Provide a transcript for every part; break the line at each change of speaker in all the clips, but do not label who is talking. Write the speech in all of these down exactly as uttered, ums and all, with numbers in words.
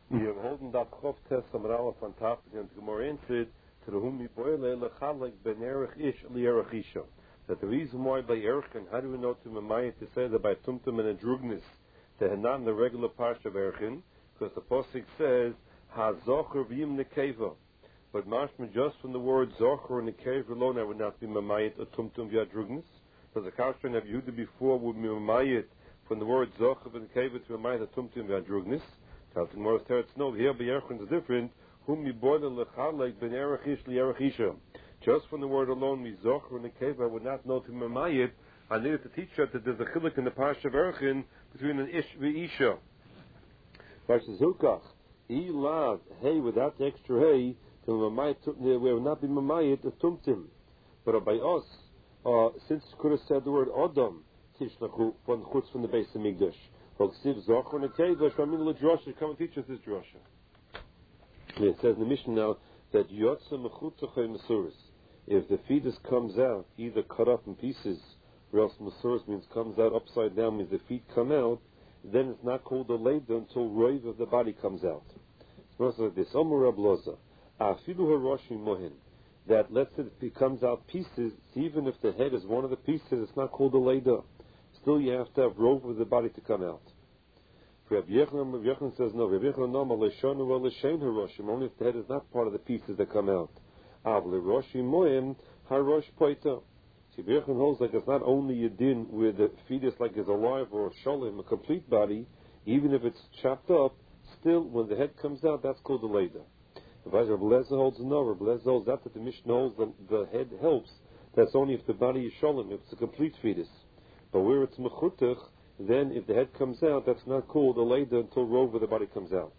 We are holding that Chof Test from Rala fantastic and Gemara answered to the Humi Boile Lechalek Ben Erech Ish Lierech Isha. That the reason why by Erech, and how do we know to Mamayit to say that by Tumtum and a Drugnis to not in the regular Parsha of Erechin, because the Posik says Ha Zocher V'yim Nekeva. But mashma just from the word Zocher and Nekeva alone, I would not be Mamayit a Tumtum via Drugnis. Because the Kashran of Yehuda before would be Mamayit from the word Zocher and Nekeva to Mamayit a Tumtum via Drugnis. No, here by Erech is different. Whom mi boile lechalek ben erech ish li erech isha. Just from the word alone, mi zocher and nekeva, I would not know to mamayit. I needed to teach her that there's a chiluk in the parsha of Erechin between an ish and isha. Versus Zukach, e lav hey without the extra hey, to mamayit we would not be mamayit a tumtim. But by us, uh, since could have said the word odom tishlachu from chutz from the base of Migdash. Come and teach us this drasha. It says in the Mishnah now that Yotza Mechutzachay Masuris. If the fetus comes out either cut up in pieces, or else Masuris means comes out upside down, means the feet come out, then it's not called a Leda until Roiv of the body comes out. It's like this. Omer Rabloza. Afilu Haroshi Mohin. That lets it comes out pieces, even if the head is one of the pieces, it's not called a Leda. Still, you have to have rope with the body to come out. Rabbi Yechon, Rabbi Yechon says no. Rabbi Yechon no, L'shonu or L'shein Haroshim. Only if the head is not part of the pieces that come out. Av L'roshim Moim Harosh Poita. See, Rabbi Yechon holds like it's not only a din where the fetus like is alive or a sholim, a complete body, even if it's chopped up. Still, when the head comes out, that's called a leda. Rabbi Lezer holds no. Rabbi Lezer holds that that the Mishnah holds the, the head helps. That's only if the body is sholim, if it's a complete fetus. But where it's mechutach, then if the head comes out, that's not called a leda until rover the body comes out.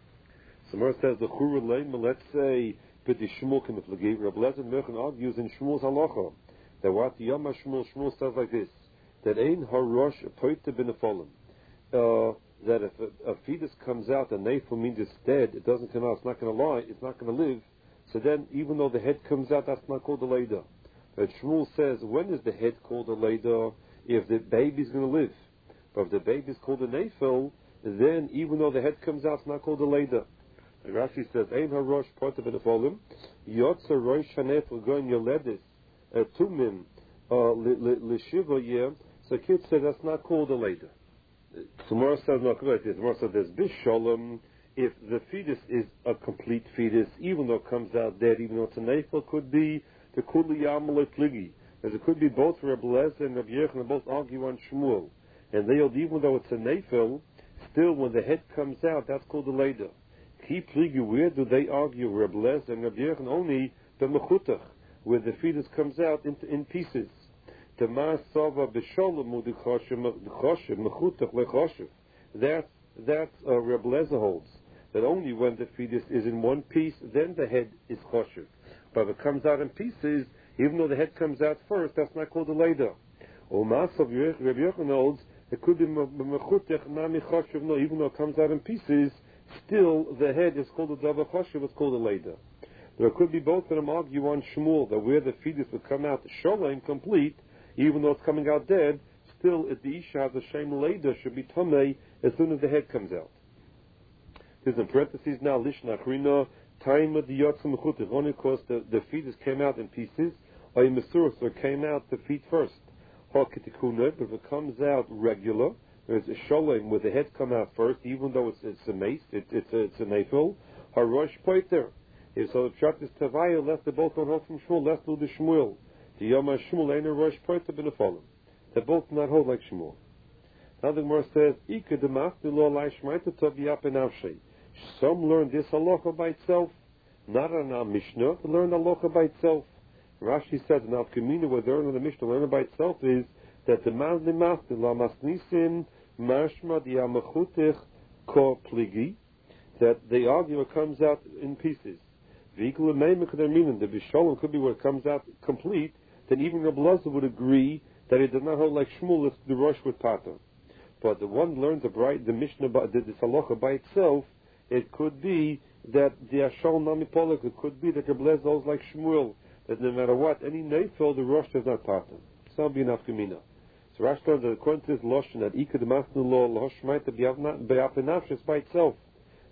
Samar says the chura leima. Let's say piti shmuel k'miflagi. Rabbi Lezer Merchen argues in Shmuel's halacha that what the Yom Shmuel Shmuel says like this: that ein harosh poita b'nefolim. Uh, that if a, a fetus comes out, a nefil means it's dead. It doesn't come out. It's not going to lie. It's not going to live. So then, even though the head comes out, that's not called a leda. But Shmuel says, when is the head called a leda? If the baby's going to live. But if the baby's called a nefil, then even though the head comes out, it's not called a leda. Rashi says, Ein harosh part of nefolim, yotza rosh hanefil goin yoledis, tumim, l'shiva yeh. So kid said that's not called a leda. Tomorrow says not correct. Tomorrow says there's bishalom. If the fetus is a complete fetus, even though it comes out dead, even though it's a nefil, could be the kuli yamalei pligi. As it could be both Rabbi Lezer and Rabbi Yechon both argue on Shmuel. And they hold even though it's a nefil, still when the head comes out, that's called a leda. Ki pligi, where do they argue, Rabbi Lezer and Rabbi Yechon? Only the mechutach, where the fetus comes out in, in pieces. The ma'asava b'sholem u'dichoshev mechutach lechoshev. That's, that's uh, Rabbi Lezer holds. That only when the fetus is in one piece, then the head is choshev. But if it comes out in pieces, even though the head comes out first, that's not called a leda. Or Masav Rabbi Yechon holds, it could be mechutech nami choshev. No, even though it comes out in pieces, still the head is called a davar choshev. It's called a leda. But it could be both of them argue on Shmuel that where the fetus would come out sholem complete, even though it's coming out dead, still if the isha has a shem leda should be tamei as soon as the head comes out. There's in parentheses now lishna achrina. Time of the yotza mechutach, only because the, the fetus came out in pieces, or masuros, or came out the feet first. But if it comes out regular, there's a sholem where the head come out first, even though it's, it's a mace, it, it's a, it's a nefil, harosh poiter. So the pshat is tavaya, left the both on hold from Shmuel, left to the Shmuel. The Yom Shmuel ain't a rosh poiter b'nefolim. They both not hold like Shmuel. Now the Gemara says, Ika demach lo lai shmaita tov yap enavshei. Some learn this halacha by itself, not on our Mishnah, but learn the halacha by itself. Rashi says in Al Kamina, where they learn on the Mishnah, learn it by itself is that the man the master la masnisim mashma di amachutich ko pligi, that the argument comes out in pieces. Vehicle meaning the bishalom could be where it comes out complete. Then even Rabbi Lezer would agree that it does not hold like Shmuel if the rosh with pater. But the one learns the bright the Mishnah by the halacha by itself. It could be that the Ashal Nami Polak, it could be that Rabbi Lezer holds like Shmuel, that no matter what, any nefil, the Rosh does not pattern. So that would be enough Gemina. So Rashi learns that according to this Lashon, that Ika the Masnu Lo, Loshmaita Be'apenafshis by itself.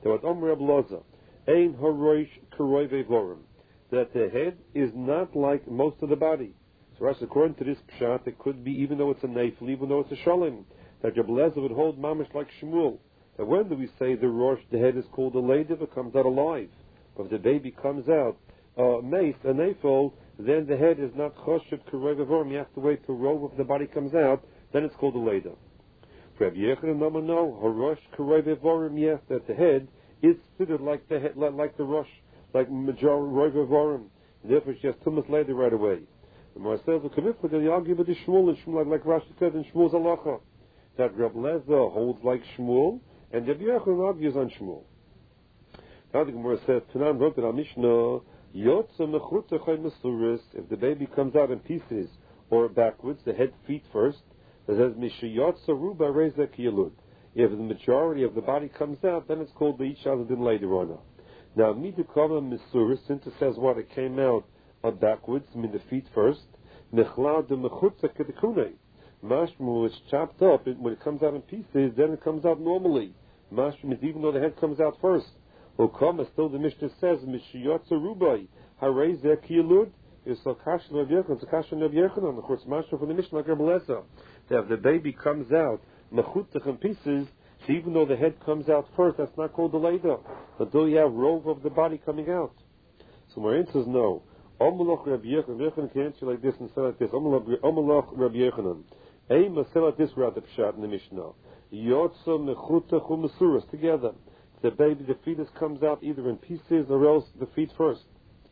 That what Omer Abloza, Ein Horoish Karoi Vevorim, that the head is not like most of the body. So Rashi, according to this pshat, it could be even though it's a neifel, even though it's a shalom, that Rebbe would hold mamish like Shmuel. That when do we say the rosh, the head is called a lady if it comes out alive? But if the baby comes out uh, mace, a neifel, then the head is not choshev karoi vevorim. You have to wait till robe of the body comes out, then it's called a lady. For Rabbi Yechanan, no, no, harosh karoi vevorim, yes, that the head is fitted like the head, like, like the rosh, like major roi vevorim. Therefore, she has tumas lady right away. And myself, the commitment, they argue with the Shmuel, and Shmuel, like, like Rashi said in Shmuel's halacha, that Reb Lezer holds like Shmuel, and Rabbi Yechanan argues on Shmuel. Now the Gemara says, Tanan wrote in our Mishnah, Yotza mechutachai mesuris, if the baby comes out in pieces or backwards, the head, feet first, it says, Mishayotza ruba reza kiyalud. If the majority of the body comes out, then it's called the Ishaz din later on. Now, midukama mesuris, since it says what, it came out uh, backwards, I mean the feet first, Nechlad de mechutza kedekunei. Mashmu is chopped up, it, when it comes out in pieces, then it comes out normally. Mashmu is even though the head comes out first. Okama, still the Mishnah says, Mishiyotza Rubai, Harei Zeh Kiyalud, is Sakashan of Yechon, Sakashan of Yechon, of course, Mashmu from the Mishnah, like Rebbe Lezer, that if the baby comes out, Mechutach in pieces, so even though the head comes out first, that's not called the Leda, until you have rove of the body coming out. So my answer is no. Omelach Rabbi Yechanan, Rabbi Yechanan can answer like this and say like this, Omelach Rabbi Yechanan. Aim a say like this route the pshat in the Mishnah. Yotza mechutach u'mesuras together. The baby, the fetus comes out either in pieces or else the feet first.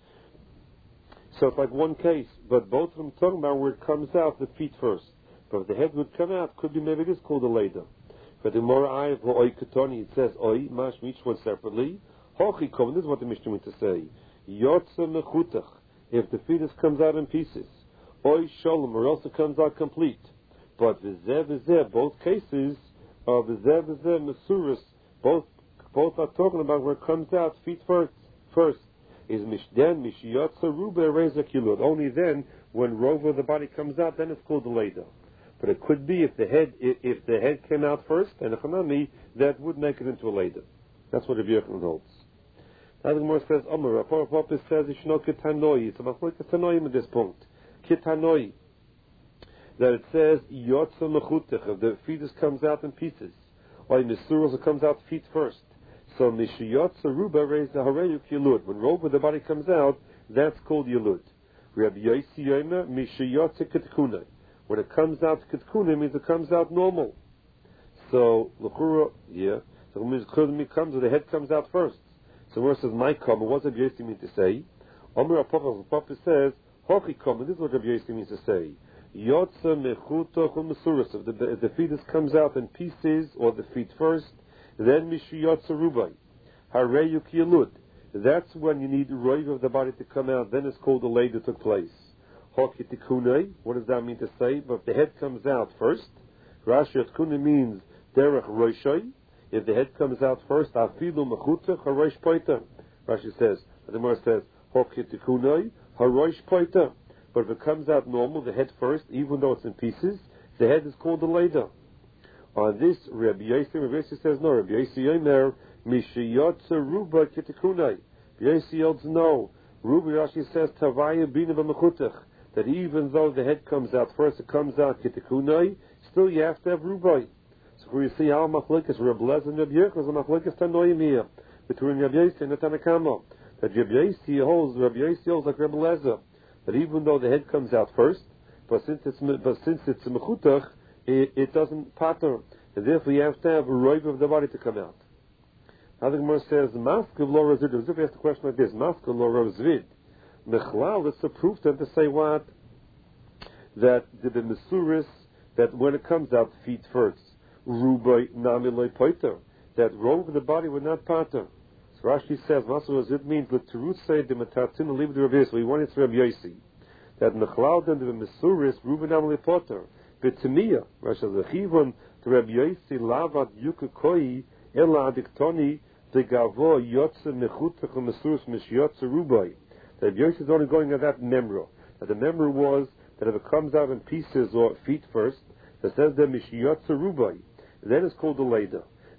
So it's like one case, but both of them talking about where it comes out, the feet first. But if the head would come out, could be maybe it is called a leda. But the more I have oi katoni, it says oi mash each one separately. Hochi kom. This is what the Mishnah meant to say. Yotza mechutach. If the fetus comes out in pieces, oi shalom, or else it comes out complete. But v'zeh v'zeh, both cases are v'zeh v'zeh mesuras. Both both are talking about where it comes out feet first. First is mishden mishiyotza ruba reza kilud. Only then, when rove of the body comes out, then it's called the leda. But it could be if the head if, if the head came out first, and a chanami, that would make it into a leda. That's what Rabbi Yechanan holds. Now the Gemara says, Omer, Rapor Papa says, Ishno kitanoi. It's about kitanoim at this point. Kitanoi. That it says, Yotza mechutech, if the fetus comes out in pieces. Or in the surahs, it comes out feet first. So, Mishiyotza ruba raised the hareyuk yilud. When robe of the body comes out, that's called yilud. Rabbi Yossi Yomer, Mishiyotza kitkuna. When it comes out kitkuna, means it comes out normal. So, l'chura, yeah. So, it means it comes, the head comes out first. So where it says my come, what does Rabbi Yossi mean to say? Omer Apapa, Papa says, Hochi come, this is what Rabbi Yossi means to say. Yotza mechuto chumesuras. If the, if the fetus comes out in pieces, or the feet first, then mishiyotza rubai. Hareyuk yilud. That's when you need the roiv of the body to come out, then it's called the lay that took place. Hochi tikunei, what does that mean to say? But if the head comes out first, Rashi tikunei means derech roishai. If the head comes out first, afilu mechutach harosh poita. Rashi says, the Gemara says, hokitikunai harosh poita. But if it comes out normal, the head first, even though it's in pieces, the head is called the leda. On this, Rabbi Yossi, Rabbi Yossi says no. Rabbi Yossi Yomer mishiyotza ruba kitikunai. Rabbi Yossi holds no. Ruba Rashi says tavaya bina b'mechutach, that even though the head comes out first, it comes out kitikunai. Still, you have to have rubai. So we see how Machlekes Reb Lezer and Reb Yechanan is a Machlekes Tanoim here between Reb Yossi and the Tanakama. That Reb Yossi holds, Reb Yossi holds like Reb Lezer, that even though the head comes out first, but since it's but since it's a mechutach, it, it doesn't pattern, and therefore you have to have a roiv of the body to come out. Now the Gemara says, Maskav lo razvid. If you ask the question like this, Maskav lo razvid, Mechlal, it's a proof then to say what? That the, the Mesuris, that when it comes out, feet first. Rubai namiloi poiter, that rove of the body would not pattern. So Rashi says, Masu it means the Terut say the Metatzin leave the Rabbi. So we want it to Rabbi Yossi that Mechlal then the Mesuris Rubai namiloi poiter. But to me, Rashi says the Chivon to Rabbi Yossi lavat yukakoi ela adiktoni the gavo yotze mechutach Mesuris mishyotze Rubai. That Rabbi Yossi is only going at that memra. That the memra was that if it comes out in pieces or feet first, that says the mishyotze Rubai. Then it's called the leda.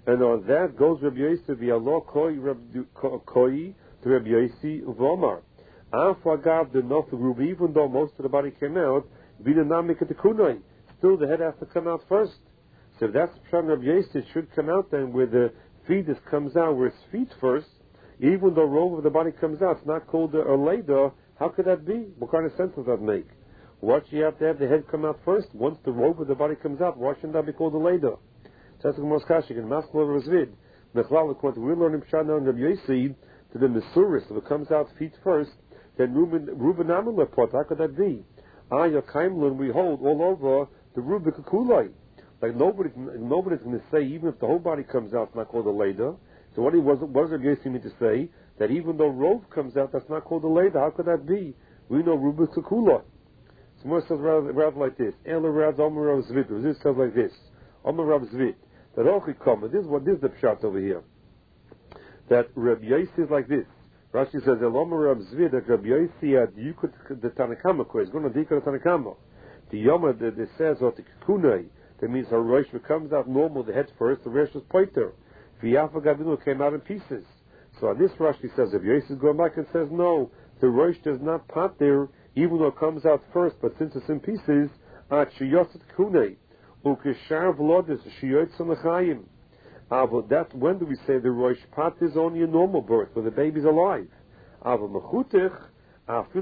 And on that goes Rabbi Yossi via law koi koi to Rabbi Yossi Vomar. Afagav the not ruby, even though most of the body came out, vidinamik at the kunai. Still, the head has to come out first. So if that's Pshat Rabbi Yossi, it should come out then where the fetus comes out, where its feet first. Even though robe of the body comes out, it's not called a leda. How could that be? What kind of sense does that make? Why should you have to have the head come out first? Once the robe of the body comes out, why shouldn't that be called a leda? That's the Gemara's Kashik in Maskal Razvid. Mechlal, according to we're learning Pshat now in Rabbi Yossi, to the Mesuris, if it comes out feet first, then Ruben Amel pot. How could that be? Ah, your Kaimlin we hold all over the Rubik Kulai. Like nobody, nobody's going to say even if the whole body comes out, it's not called a leda. So what he was, what does Rabbi Yossi mean to say? That even though robe comes out, that's not called a leda. How could that be? We know Rubik Kulai. So more says rather, rather like this. Ela Rav Omer Rav Zvit. This says like this. Omer Rav Zvit. That Ochi Kama. This is what this is the pshat over here. That Rabbi Yossi is like this. Rashi says, Elomer Rav Zvit, that Rabbi Yossi had Yukut the Tanakama, he's going to Dika the Tanakama. The Yoma that it says, or the Kunai, that means her Rosh comes out normal, the head first, the rest is poiter. V'yafa Gavinu came out in pieces. So on this Rashi says, Rabbi Yossi is going back and says, no, the Rosh does not pot there, even though it comes out first, but since it's in pieces, at Shiyosat Kunai, Ukeshar Vlodis, Shiyotz Samachayim. Ah, but that, when do we say the Rosh Pat is only a normal birth, where the baby's alive? Ah, but Mechutich,